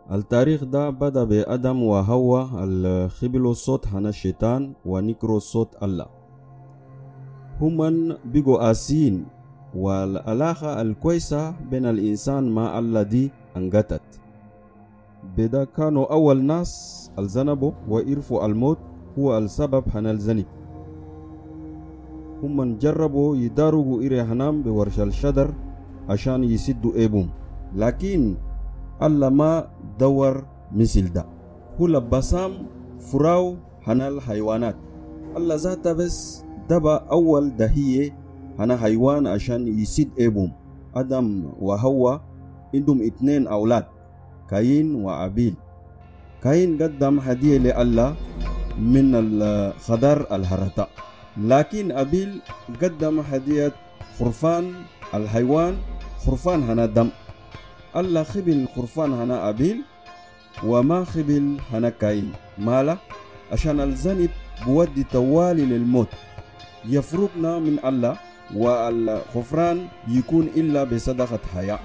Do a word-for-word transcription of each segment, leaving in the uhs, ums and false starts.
التاريخ ده بدأ بآدم وحواء الخبلوا صوت هنا الشيطان ونكروا صوت الله. هم بقوا آسين، والعلاقة الكويسة بين الإنسان مع الله دي انقطعت. بدا كانوا أول ناس الذنبوا وإرفوا الموت هو السبب هنا الذنب. هم جربوا يداروا إيري هنام بورش الشدر عشان يسدوا إيبهم، لكن الله ما دور مثل ده. هو لبسام فراو هنا الحيوانات. الله ذاته بس دبا أول دهية هنا حيوان عشان يسد إيبهم. آدم وحواء عندهم اتنين أولاد، كاين وأبيل. كاين قدم هدية لله من الخضر الهرطة، لكن أبيل قدم هدية خرفان الحيوان، خرفان هنا دم. الله خبل خرفان هنا أبيل وما خبل هنا كاين. مالا؟ عشان الذنب بودي توالي للموت، يفرقنا من الله، والغفران يكون إلا بصدقة حياة.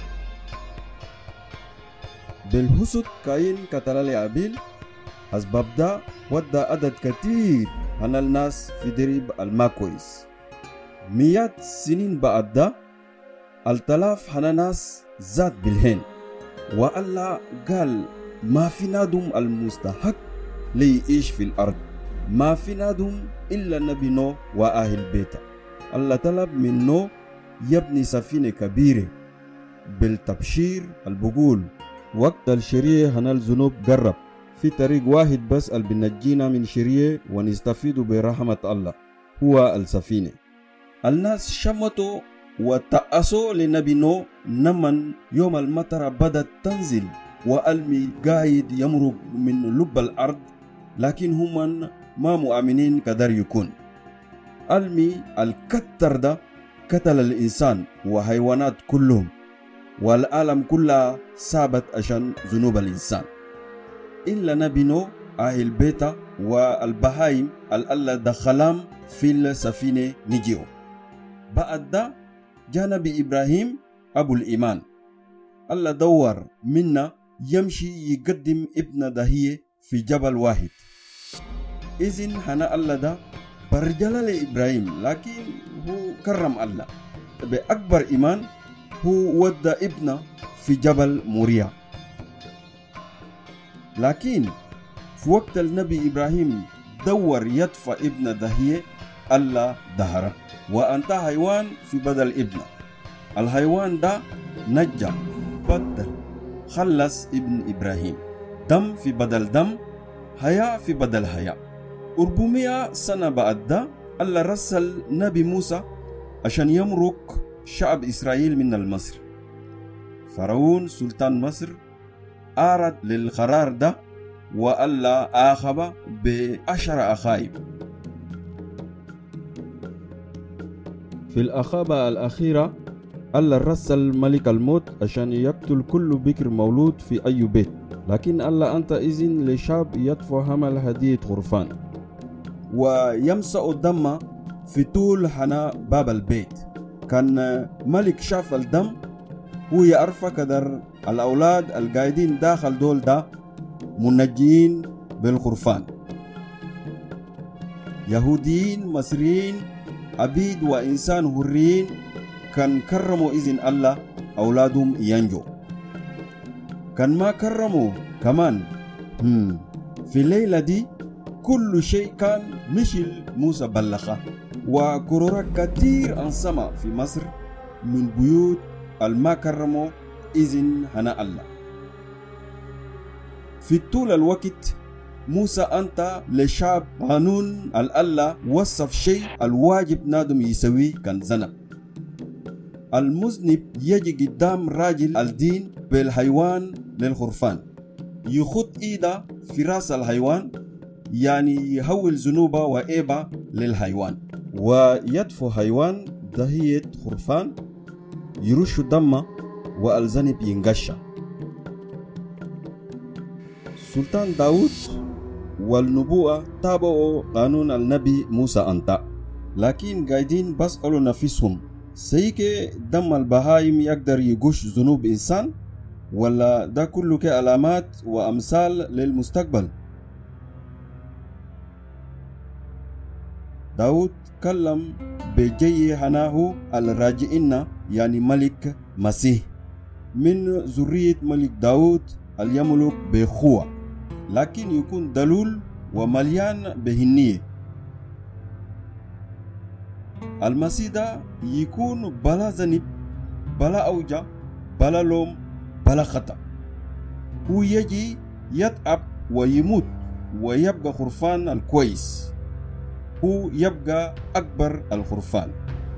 بالحسد كاين قتل لأبيل، أسباب ده ودى عدد كتير هنا الناس في درب الماكويس. مئات سنين بعد ده التلاف هنا ناس زاد بالهين، والله قال ما في نادم المستحق ليعيش في الأرض، ما في نادم إلا نبي نوح وأهل بيته. الله طلب من نوح يبني سفينة كبيرة بالتبشير البقول وقت الشريعة هنا الذنوب قرب. في طريق واحد بس اللي بنجينا من شريعة ونستفيد برحمة الله، هو السفينة. الناس شمتوا وتأسوا لنبي نوح نمن يوم المطر بدأت تنزل وألمي قايد يمرق من لب الأرض، لكن هم ما مؤمنين قدر يكون. ألمي الكتر ده قتل الإنسان وحيوانات كلهم، والعالم كلها سابت عشان ذنوب الإنسان إلا نبي نوح أهل بيته والبهايم الله دخلهم في السفينة نجيو. بعد ده جاء نبي إبراهيم أبو الإيمان. الله دور منا يمشي يقدم ابن دهية في جبل واحد. إذن هنا الله ده برجل لإبراهيم، لكن هو كرم الله بأكبر إيمان، هو ودى ابنه في جبل موريا. لكن في وقت النبي إبراهيم دور يدفع ابن دهية، الله دهره وأنت حيوان في بدل ابنه. الحيوان ده نجا بدل خلص ابن إبراهيم، دم في بدل دم، حياة في بدل حياة. أربعمائة سنة بعد ده الله رسل نبي موسى عشان يمرق شعب إسرائيل من المصر. فرعون سلطان مصر أراد للقرار ده، والله آخب بعشر أخايب. في الأخابة الأخيرة الله رسل ملك الموت عشان يقتل كل بكر مولود في أي بيت، لكن الله أنت إذن لشعب يدفع همل هدية خرفان ويمسأ الدم في طول حنا باب البيت. كان ملك شاف الدم هو يعرف قدر الأولاد القاعدين داخل دول ده منجين بالخرفان، يهوديين مصريين عبيد وإنسان حرين، كان كرموا إذن الله أولادهم ينجو. كان ما كرموا كمان هم. في الليلة دي كل شيء كان مشل موسى بلخة، وكرورات كتير انسمع في مصر من بيوت الما كرموا إذن هنا الله. في طول الوقت موسى أنت لشعب قانون الله وصف شيء الواجب نادم يسوي كان ذنب. المذنب يجي قدام راجل الدين بالحيوان للخرفان، يخط إيده في راس الحيوان، يعني يهول ذنوبه وإيبه للحيوان، ويدفع حيوان دهية خرفان يرش دمه والذنب ينقشع. سلطان داود والنبوة تابعوا قانون النبي موسى أنت، لكن قاعدين بسألوا نفسهم سيكي دم البهايم يقدر يقش ذنوب إنسان؟ ولا ده كله كعلامات وأمثال للمستقبل؟ داود كلم بجي هناه الراجئين يعني ملك مسيح من ذرية ملك داود اليملك بقوة، لكن يكون دلول ومليان بهنية. المسيح ده يكون بلا ذنب بلا أوجع بلا لوم بلا خطأ. هو يجي يتعب ويموت ويبقى خرفان الكويس، هو يبقى أكبر الخرفان.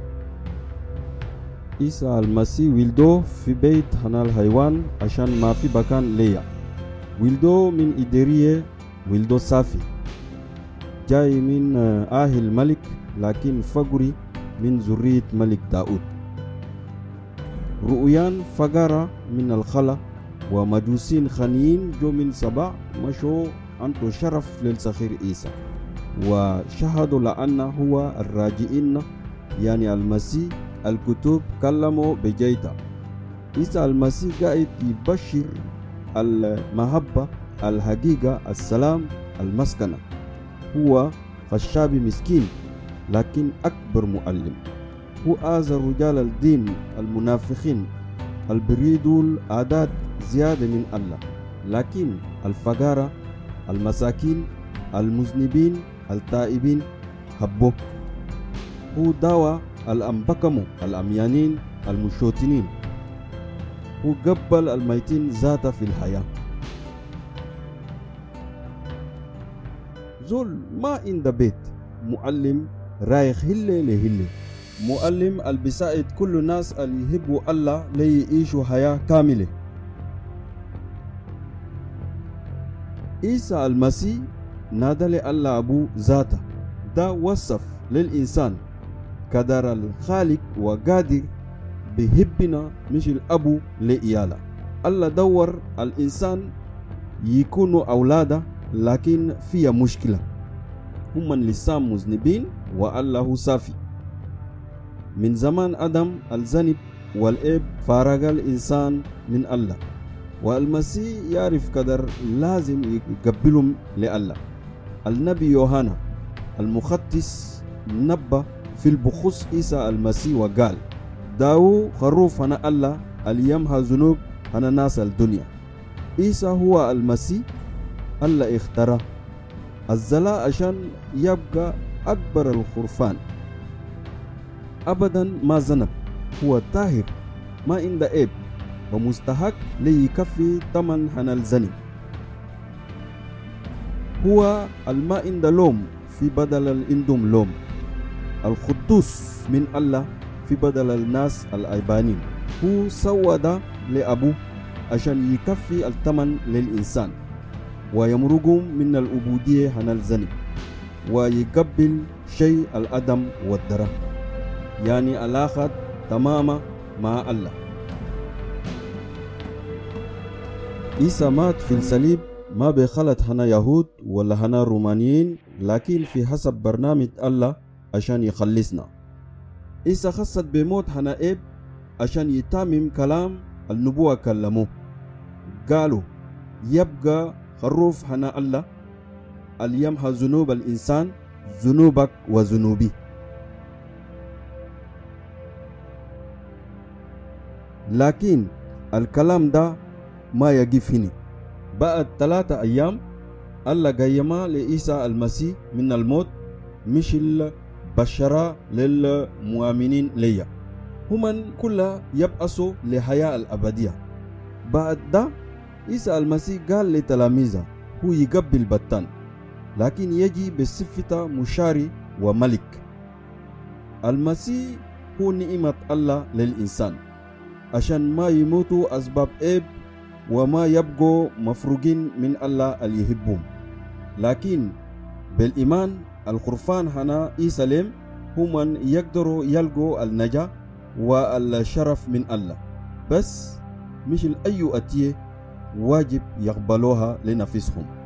عيسى المسيح ولده في بيت هنا الحيوان عشان ما في مكان ليا. ولده من إدرية، ولده صافي جاي من أهل الملك لكن فقري من ذرية ملك داود. رؤيان فقارة من الخلا ومجوسين خنيين جو من سبع مشوا عنده شرف للسخير عيسى وشهدوا لأنه هو الراجئين يعني المسيح. الكتب كلموا بجيتا. عيسى المسيح قاعد يبشر المحبة، الحقيقة، السلام، المسكنة. هو خشاب مسكين لكن أكبر معلم. هو آذى رجال الدين المنافقين البريدوا العادات زيادة من الله، لكن الفقراء المساكين المذنبين التائبين حبوه. هو داوى الأنبكمو الأميانين المشوتين. هو قبل الميتين ذات في الحياة. زول ما عند بيت معلم رايح هلة لهلة، معلم البسائد كل الناس اللي يحبوا الله ليعيشوا حياة كاملة. عيسى المسيح نادى لله أبو ذاته، ده وصف للإنسان قدر الخالق وقادر بيحبنا مش الأبو لإياله. الله دور الإنسان يكونوا أولاده لكن فيها مشكلة، هم لسان مذنبين والله صافي. من زمان آدم الذنب والإب فارق الإنسان من الله، والمسيح يعرف قدر لازم يقبلهم لله. النبي يوحنا المختص نبأ في البخص عيسى المسيح وقال: داو خروف هنا الله اليمها ذنوب هنا ناس الدنيا. عيسى هو المسيح الله اختاره الزلا عشان يبقى أكبر الخرفان. أبدا ما ذنب، هو طاهر ما عند عيب ومستحق ليكفي ثمن هنا الذنب. هو الماء عند لوم في بدل الإندوم لوم، القدوس من الله في بدل الناس العيبانين. هو سوى ده لأبوه عشان يكفي الثمن للإنسان ويمرقهم من العبودية عن الذنب ويقبل شيء الأدم والدرة، يعني علاقة تماما مع الله. عيسى مات في الصليب ما بخلت هنا يهود ولا هنا رومانيين، لكن في حسب برنامج الله عشان يخلصنا. عيسى خصت بموت هنا إب عشان يتمم كلام النبوة كلموه، قالوا يبقى خروف هنا الله اليمحى ذنوب الإنسان، ذنوبك وذنوبي. لكن الكلام ده ما يقف هنا. بعد ثلاثة أيام الله قيمة لعيسى المسيح من الموت، مش البشرة للمؤمنين ليا، هم كلها يبأسوا لحياة الأبدية. بعد ده عيسى المسيح قال لتلاميذه هو يقبل بطان، لكن يجي بصفة مشاري وملك. المسيح هو نعمة الله للإنسان عشان ما يموتوا أسباب عيب وما يبقوا مفروقين من الله اللي يحبهم. لكن بالإيمان الخرفان هنا عيسى هم يقدروا يلقوا النجاة والشرف من الله، بس مش الأي أتيه واجب يقبلوها لنفسهم.